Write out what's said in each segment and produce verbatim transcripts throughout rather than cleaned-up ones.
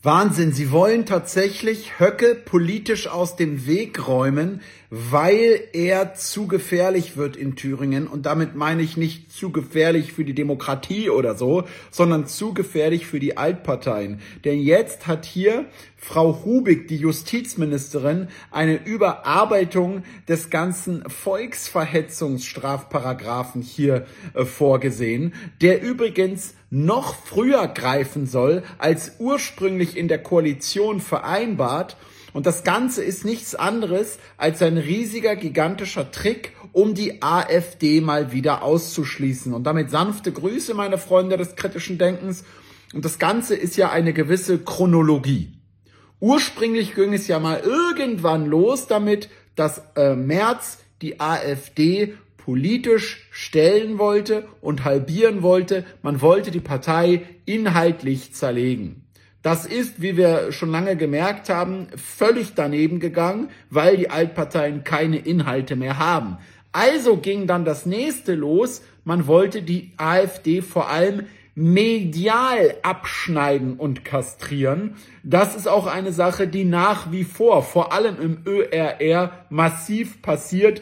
Wahnsinn, sie wollen tatsächlich Höcke politisch aus dem Weg räumen, weil er zu gefährlich wird in Thüringen. Und damit meine ich nicht zu gefährlich für die Demokratie oder so, sondern zu gefährlich für die Altparteien. Denn jetzt hat hier Frau Hubig, die Justizministerin, eine Überarbeitung des ganzen Volksverhetzungsstrafparagraphen hier äh, vorgesehen, der übrigens noch früher greifen soll als ursprünglich in der Koalition vereinbart. Und das Ganze ist nichts anderes als ein riesiger, gigantischer Trick, um die AfD mal wieder auszuschließen. Und damit sanfte Grüße, meine Freunde des kritischen Denkens. Und das Ganze ist ja eine gewisse Chronologie. Ursprünglich ging es ja mal irgendwann los damit, dass äh, Merz die AfD politisch stellen wollte und halbieren wollte. Man wollte die Partei inhaltlich zerlegen. Das ist, wie wir schon lange gemerkt haben, völlig daneben gegangen, weil die Altparteien keine Inhalte mehr haben. Also ging dann das nächste los. Man wollte die AfD vor allem medial abschneiden und kastrieren. Das ist auch eine Sache, die nach wie vor, vor allem im Ö R R, massiv passiert,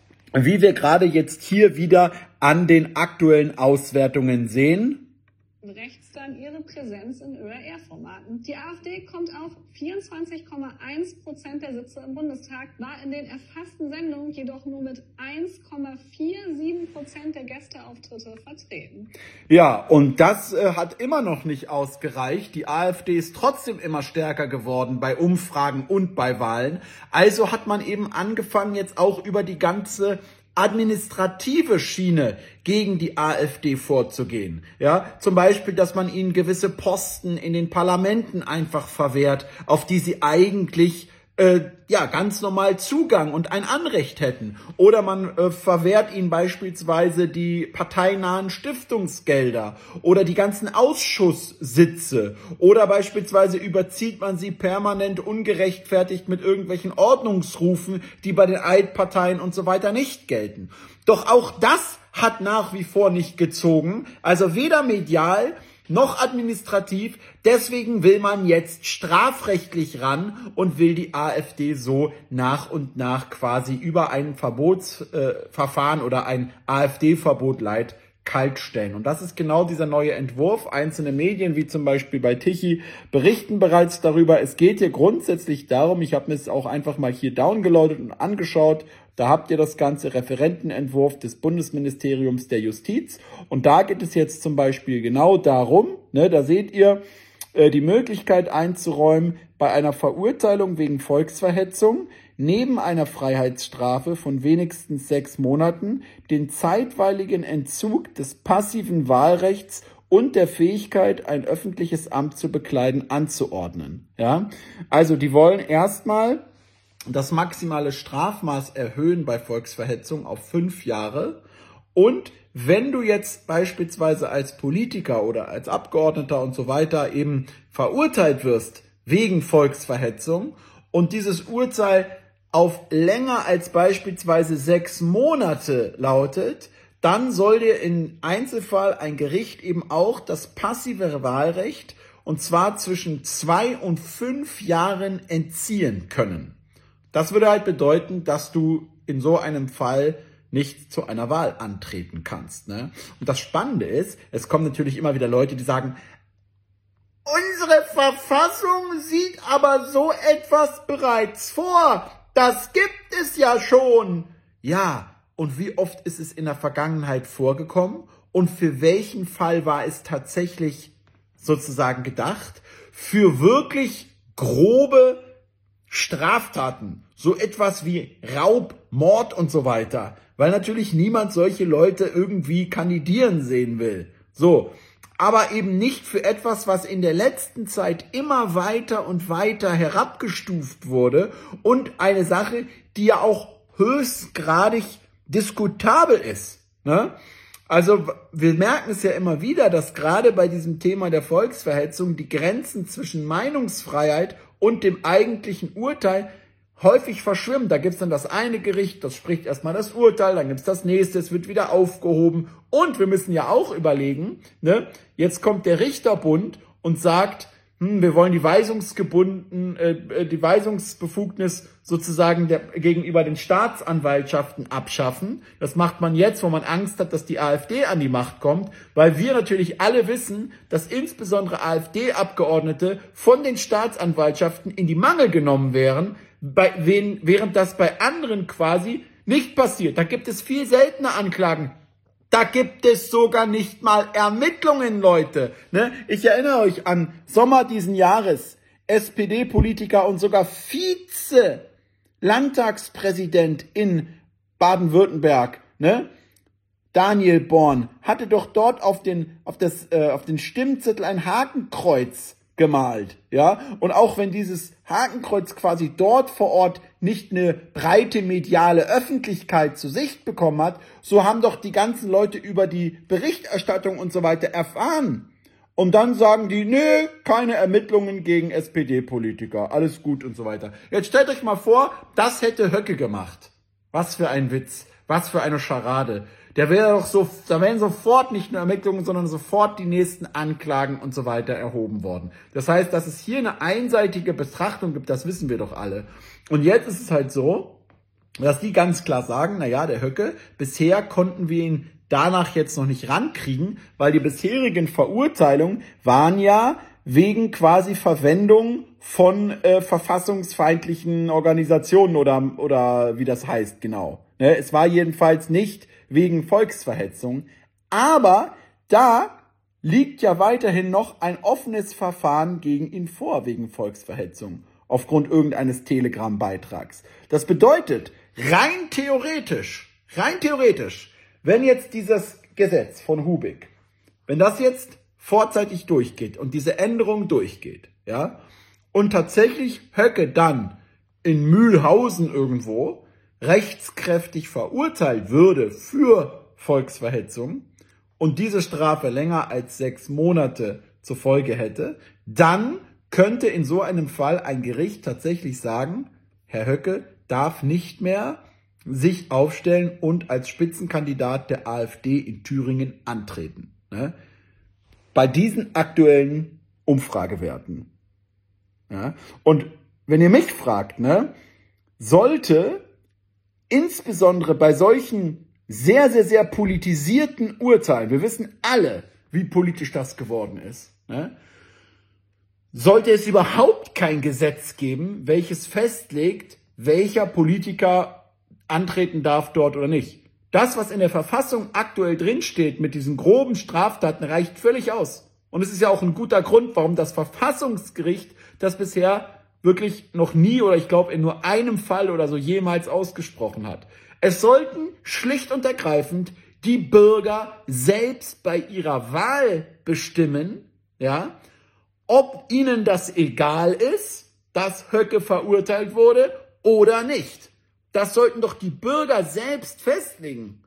wie wir gerade jetzt hier wieder an den aktuellen Auswertungen sehen. Rechts dann ihre Präsenz in Ö R R-Formaten. Die AfD kommt auf vierundzwanzig Komma eins Prozent der Sitze im Bundestag, war in den erfassten Sendungen jedoch nur mit eins Komma siebenundvierzig Prozent der Gästeauftritte vertreten. Ja, und das äh, hat immer noch nicht ausgereicht. Die AfD ist trotzdem immer stärker geworden bei Umfragen und bei Wahlen. Also hat man eben angefangen, jetzt auch über die ganze administrative Schiene gegen die AfD vorzugehen. Ja, zum Beispiel, dass man ihnen gewisse Posten in den Parlamenten einfach verwehrt, auf die sie eigentlich äh, ja ganz normal Zugang und ein Anrecht hätten. Oder man äh, verwehrt ihnen beispielsweise die parteinahen Stiftungsgelder oder die ganzen Ausschusssitze. Oder beispielsweise überzieht man sie permanent ungerechtfertigt mit irgendwelchen Ordnungsrufen, die bei den Altparteien und so weiter nicht gelten. Doch auch das hat nach wie vor nicht gezogen. Also weder medial noch administrativ. Deswegen will man jetzt strafrechtlich ran und will die AfD so nach und nach quasi über ein Verbotsverfahren äh, oder ein AfD-Verbot light kaltstellen. Und das ist genau dieser neue Entwurf. Einzelne Medien, wie zum Beispiel bei Tichy, berichten bereits darüber. Es geht hier grundsätzlich darum, ich habe mir es auch einfach mal hier downgeloadet und angeschaut. Da habt ihr das ganze Referentenentwurf des Bundesministeriums der Justiz. Und da geht es jetzt zum Beispiel genau darum, ne, da seht ihr äh, die Möglichkeit einzuräumen, bei einer Verurteilung wegen Volksverhetzung neben einer Freiheitsstrafe von wenigstens sechs Monaten den zeitweiligen Entzug des passiven Wahlrechts und der Fähigkeit, ein öffentliches Amt zu bekleiden, anzuordnen. Ja, also die wollen erstmal das maximale Strafmaß erhöhen bei Volksverhetzung auf fünf Jahre. Und wenn du jetzt beispielsweise als Politiker oder als Abgeordneter und so weiter eben verurteilt wirst wegen Volksverhetzung und dieses Urteil auf länger als beispielsweise sechs Monate lautet, dann soll dir im Einzelfall ein Gericht eben auch das passive Wahlrecht, und zwar zwischen zwei und fünf Jahren, entziehen können. Das würde halt bedeuten, dass du in so einem Fall nicht zu einer Wahl antreten kannst, ne? Und das Spannende ist, es kommen natürlich immer wieder Leute, die sagen, unsere Verfassung sieht aber so etwas bereits vor. Das gibt es ja schon. Ja, und wie oft ist es in der Vergangenheit vorgekommen? Und für welchen Fall war es tatsächlich sozusagen gedacht? Für wirklich grobe Straftaten, so etwas wie Raub, Mord und so weiter, weil natürlich niemand solche Leute irgendwie kandidieren sehen will. So, aber eben nicht für etwas, was in der letzten Zeit immer weiter und weiter herabgestuft wurde und eine Sache, die ja auch höchstgradig diskutabel ist, ne? Also wir merken es ja immer wieder, dass gerade bei diesem Thema der Volksverhetzung die Grenzen zwischen Meinungsfreiheit und dem eigentlichen Urteil häufig verschwimmen. Da gibt's dann das eine Gericht, das spricht erstmal das Urteil, dann gibt's das nächste, es wird wieder aufgehoben. Und wir müssen ja auch überlegen, ne, jetzt kommt der Richterbund und sagt, hm, wir wollen die weisungsgebunden, äh, die Weisungsbefugnis sozusagen der, gegenüber den Staatsanwaltschaften abschaffen. Das macht man jetzt, wo man Angst hat, dass die AfD an die Macht kommt, weil wir natürlich alle wissen, dass insbesondere AfD-Abgeordnete von den Staatsanwaltschaften in die Mangel genommen wären, bei, wen, während das bei anderen quasi nicht passiert. Da gibt es viel seltener Anklagen. Da gibt es sogar nicht mal Ermittlungen, Leute. Ne? Ich erinnere euch an Sommer diesen Jahres. S P D-Politiker und sogar Vize-Landtagspräsident in Baden-Württemberg, ne? Daniel Born, hatte doch dort auf den, auf das, äh, auf den Stimmzettel ein Hakenkreuz gemalt, ja? Und auch wenn dieses Hakenkreuz quasi dort vor Ort nicht eine breite mediale Öffentlichkeit zu Sicht bekommen hat, so haben doch die ganzen Leute über die Berichterstattung und so weiter erfahren. Und dann sagen die, nee, keine Ermittlungen gegen S P D-Politiker, alles gut und so weiter. Jetzt stellt euch mal vor, das hätte Höcke gemacht. Was für ein Witz, was für eine Scharade. Der wäre doch so, da wären sofort nicht nur Ermittlungen, sondern sofort die nächsten Anklagen und so weiter erhoben worden. Das heißt, dass es hier eine einseitige Betrachtung gibt, das wissen wir doch alle. Und jetzt ist es halt so, dass die ganz klar sagen, na ja, der Höcke, bisher konnten wir ihn danach jetzt noch nicht rankriegen, weil die bisherigen Verurteilungen waren ja wegen quasi Verwendung von äh, verfassungsfeindlichen Organisationen oder, oder wie das heißt genau. Ne? Es war jedenfalls nicht wegen Volksverhetzung, aber da liegt ja weiterhin noch ein offenes Verfahren gegen ihn vor wegen Volksverhetzung aufgrund irgendeines Telegram-Beitrags. Das bedeutet, rein theoretisch, rein theoretisch, wenn jetzt dieses Gesetz von Hubig, wenn das jetzt vorzeitig durchgeht und diese Änderung durchgeht, ja, und tatsächlich Höcke dann in Mühlhausen irgendwo rechtskräftig verurteilt würde für Volksverhetzung und diese Strafe länger als sechs Monate zur Folge hätte, dann könnte in so einem Fall ein Gericht tatsächlich sagen, Herr Höcke darf nicht mehr sich aufstellen und als Spitzenkandidat der AfD in Thüringen antreten. Ne? Bei diesen aktuellen Umfragewerten. Ja? Und wenn ihr mich fragt, ne, sollte insbesondere bei solchen sehr, sehr, sehr politisierten Urteilen, wir wissen alle, wie politisch das geworden ist, ne, sollte es überhaupt kein Gesetz geben, welches festlegt, welcher Politiker antreten darf dort oder nicht. Das, was in der Verfassung aktuell drinsteht mit diesen groben Straftaten, reicht völlig aus. Und es ist ja auch ein guter Grund, warum das Verfassungsgericht das bisher wirklich noch nie oder ich glaube in nur einem Fall oder so jemals ausgesprochen hat. Es sollten schlicht und ergreifend die Bürger selbst bei ihrer Wahl bestimmen, ja, ob ihnen das egal ist, dass Höcke verurteilt wurde oder nicht. Das sollten doch die Bürger selbst festlegen.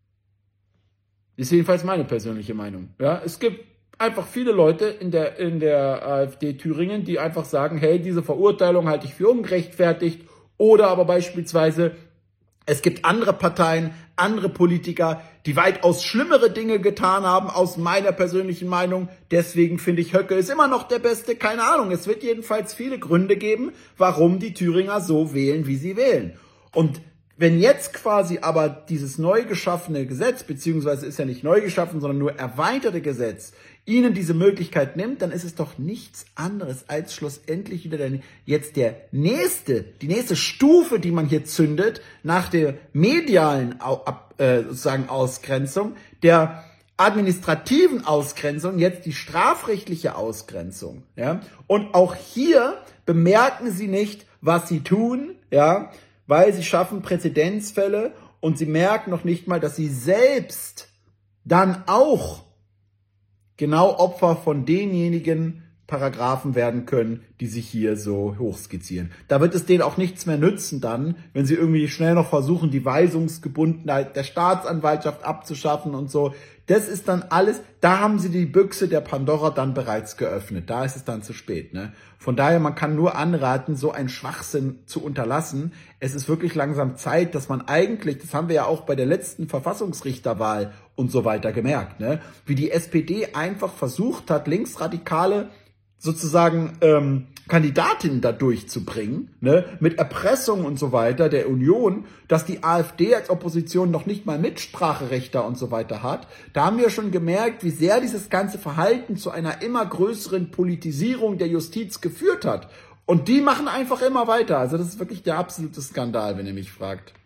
Ist jedenfalls meine persönliche Meinung. Ja, es gibt einfach viele Leute in der, in der AfD Thüringen, die einfach sagen, hey, diese Verurteilung halte ich für ungerechtfertigt. Oder aber beispielsweise, es gibt andere Parteien, andere Politiker, die weitaus schlimmere Dinge getan haben, aus meiner persönlichen Meinung. Deswegen finde ich, Höcke ist immer noch der Beste. Keine Ahnung. Es wird jedenfalls viele Gründe geben, warum die Thüringer so wählen, wie sie wählen. Und wenn jetzt quasi aber dieses neu geschaffene Gesetz, beziehungsweise ist ja nicht neu geschaffen, sondern nur erweiterte Gesetz, ihnen diese Möglichkeit nimmt, dann ist es doch nichts anderes als schlussendlich wieder der, jetzt der nächste, die nächste Stufe, die man hier zündet, nach der medialen äh, sozusagen Ausgrenzung, der administrativen Ausgrenzung, jetzt die strafrechtliche Ausgrenzung. Ja? Und auch hier bemerken sie nicht, was sie tun, ja, weil sie schaffen Präzedenzfälle und sie merken noch nicht mal, dass sie selbst dann auch genau Opfer von denjenigen Paragraphen werden können, die sich hier so hochskizzieren. Da wird es denen auch nichts mehr nützen dann, wenn sie irgendwie schnell noch versuchen, die Weisungsgebundenheit der Staatsanwaltschaft abzuschaffen und so. Das ist dann alles, da haben sie die Büchse der Pandora dann bereits geöffnet. Da ist es dann zu spät, ne? Von daher, man kann nur anraten, so einen Schwachsinn zu unterlassen. Es ist wirklich langsam Zeit, dass man eigentlich, das haben wir ja auch bei der letzten Verfassungsrichterwahl und so weiter gemerkt, ne? Wie die S P D einfach versucht hat, Linksradikale sozusagen ähm, Kandidatinnen da durchzubringen, ne, mit Erpressung und so weiter der Union, dass die AfD als Opposition noch nicht mal Mitspracherecht da und so weiter hat. Da haben wir schon gemerkt, wie sehr dieses ganze Verhalten zu einer immer größeren Politisierung der Justiz geführt hat. Und die machen einfach immer weiter. Also das ist wirklich der absolute Skandal, wenn ihr mich fragt.